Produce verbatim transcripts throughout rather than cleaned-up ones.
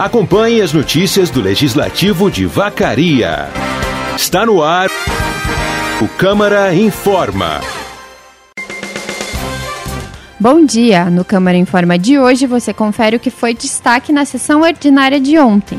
Acompanhe as notícias do Legislativo de Vacaria. Está no ar o Câmara Informa. Bom dia! No Câmara Informa de hoje você confere o que foi destaque na sessão ordinária de ontem.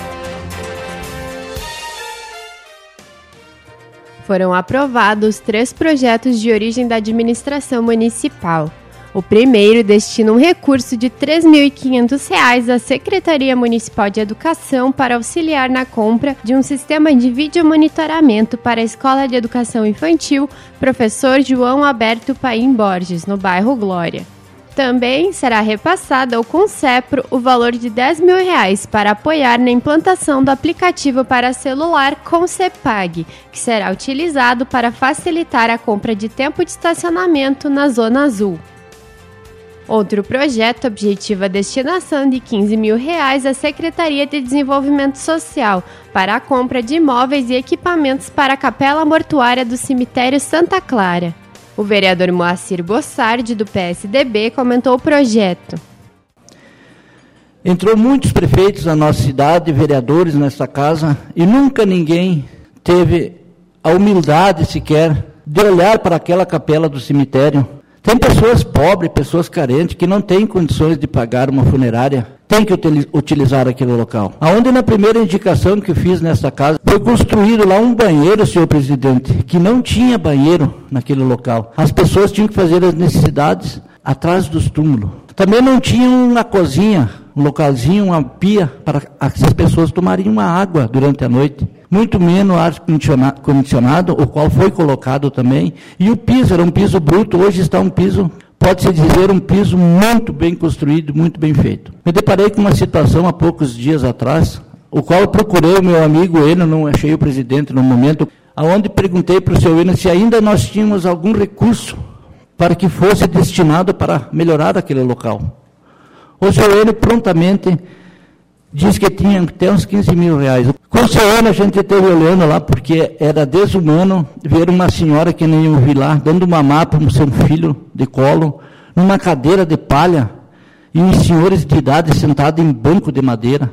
Foram aprovados três projetos de origem da administração municipal. O primeiro destina um recurso de três mil e quinhentos reais à Secretaria Municipal de Educação para auxiliar na compra de um sistema de videomonitoramento para a Escola de Educação Infantil Professor João Alberto Paim Borges, no bairro Glória. Também será repassado ao Concepro o valor de dez mil reais para apoiar na implantação do aplicativo para celular Concepag, que será utilizado para facilitar a compra de tempo de estacionamento na Zona Azul. Outro projeto objetiva a destinação de quinze mil reais à Secretaria de Desenvolvimento Social para a compra de imóveis e equipamentos para a Capela Mortuária do Cemitério Santa Clara. O vereador Moacir Bossardi, do P S D B, comentou o projeto. Entrou muitos prefeitos na nossa cidade, vereadores nessa casa, e nunca ninguém teve a humildade sequer de olhar para aquela capela do cemitério. Tem pessoas pobres, pessoas carentes, que não têm condições de pagar uma funerária, tem que utilizar aquele local. Aonde na primeira indicação que eu fiz nessa casa, foi construído lá um banheiro, senhor presidente, que não tinha banheiro naquele local. As pessoas tinham que fazer as necessidades atrás dos túmulos. Também não tinha uma cozinha, um localzinho, uma pia, para que as pessoas tomariam uma água durante a noite. Muito menos ar condicionado, o qual foi colocado também. E o piso era um piso bruto, hoje está um piso, pode-se dizer, um piso muito bem construído, muito bem feito. Me deparei com uma situação há poucos dias atrás, o qual eu procurei o meu amigo Eno, não achei o presidente no momento, aonde perguntei para o senhor Eno se ainda nós tínhamos algum recurso para que fosse destinado para melhorar aquele local. O senhor Eno prontamente diz que tinha até uns quinze mil reais. Com o senhor a gente esteve olhando lá, porque era desumano ver uma senhora que nem eu vi lá, dando mamar para o seu filho de colo, numa cadeira de palha, e os senhores de idade sentados em banco de madeira.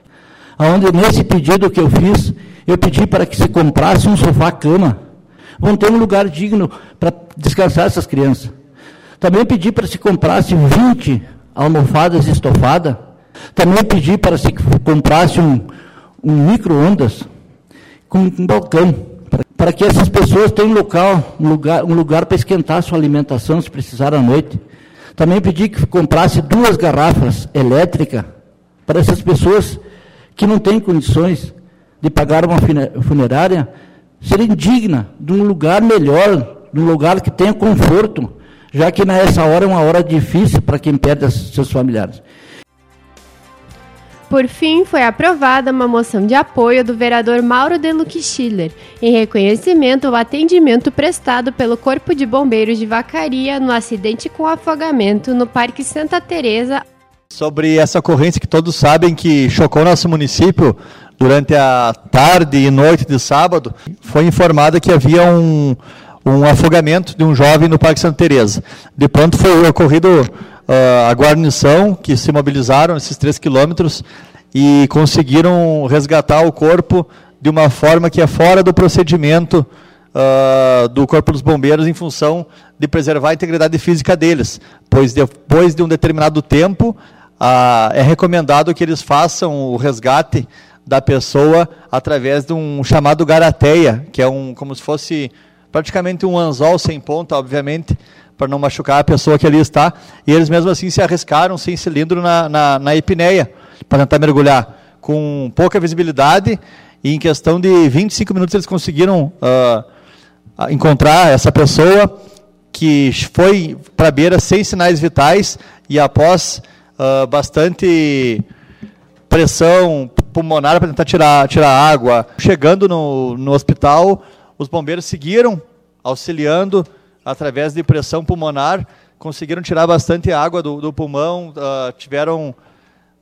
Onde nesse pedido que eu fiz, eu pedi para que se comprasse um sofá-cama. Vão ter um lugar digno para descansar essas crianças. Também pedi para que se comprasse vinte almofadas estofadas. Também pedi para se comprasse um, um micro-ondas com um balcão, para, para que essas pessoas tenham um local, um lugar, um lugar para esquentar a sua alimentação, se precisar à noite. Também pedi que comprasse duas garrafas elétricas para essas pessoas que não têm condições de pagar uma funerária, serem dignas de um lugar melhor, de um lugar que tenha conforto, já que nessa hora é uma hora difícil para quem perde seus familiares. Por fim, foi aprovada uma moção de apoio do vereador Mauro De Luque Schiller, em reconhecimento ao atendimento prestado pelo Corpo de Bombeiros de Vacaria no acidente com afogamento no Parque Santa Teresa. Sobre essa ocorrência que todos sabem que chocou nosso município durante a tarde e noite de sábado, foi informado que havia um, um afogamento de um jovem no Parque Santa Teresa. De pronto foi ocorrido Uh, a guarnição, que se mobilizaram esses três quilômetros e conseguiram resgatar o corpo de uma forma que é fora do procedimento uh, do Corpo dos Bombeiros, em função de preservar a integridade física deles, pois depois de um determinado tempo uh, é recomendado que eles façam o resgate da pessoa através de um chamado garateia, que é um, como se fosse praticamente um anzol sem ponta, obviamente, para não machucar a pessoa que ali está, e eles mesmo assim se arriscaram sem cilindro na, na, na epineia, para tentar mergulhar, com pouca visibilidade, e em questão de vinte e cinco minutos eles conseguiram uh, encontrar essa pessoa, que foi para a beira sem sinais vitais, e após uh, bastante pressão pulmonar para tentar tirar, tirar água, chegando no, no hospital, os bombeiros seguiram auxiliando através de pressão pulmonar, conseguiram tirar bastante água do, do pulmão, uh, tiveram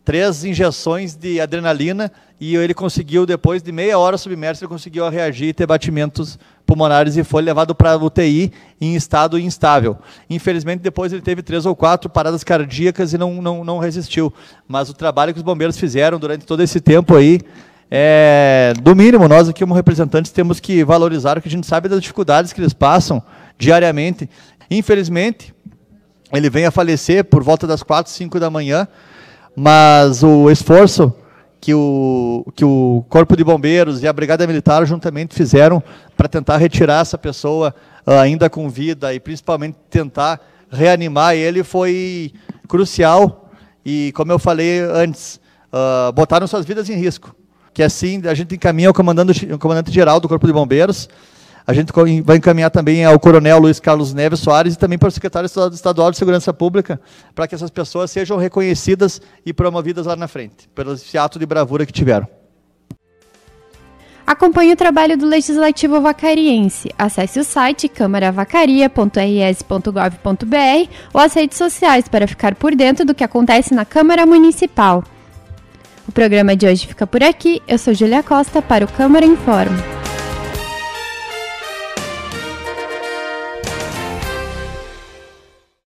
três injeções de adrenalina e ele conseguiu, depois de meia hora submerso, ele conseguiu reagir e ter batimentos pulmonares e foi levado para a U T I em estado instável. Infelizmente, depois ele teve três ou quatro paradas cardíacas e não, não, não resistiu. Mas o trabalho que os bombeiros fizeram durante todo esse tempo aí, é, do mínimo, nós aqui como representantes temos que valorizar, porque a gente sabe das dificuldades que eles passam diariamente. Infelizmente, ele vem a falecer por volta das quatro, cinco da manhã, mas o esforço que o, que o Corpo de Bombeiros e a Brigada Militar juntamente fizeram para tentar retirar essa pessoa uh, ainda com vida e principalmente tentar reanimar ele foi crucial e, como eu falei antes, uh, botaram suas vidas em risco. Que assim a gente encaminha ao comandante, ao comandante-geral do Corpo de Bombeiros, a gente vai encaminhar também ao Coronel Luiz Carlos Neves Soares e também para o Secretário Estadual de Segurança Pública, para que essas pessoas sejam reconhecidas e promovidas lá na frente, pelo esse ato de bravura que tiveram. Acompanhe o trabalho do Legislativo Vacariense. Acesse o site câmara vacaria ponto r s ponto gov ponto b r ou as redes sociais para ficar por dentro do que acontece na Câmara Municipal. O programa de hoje fica por aqui. Eu sou Júlia Costa para o Câmara Informa.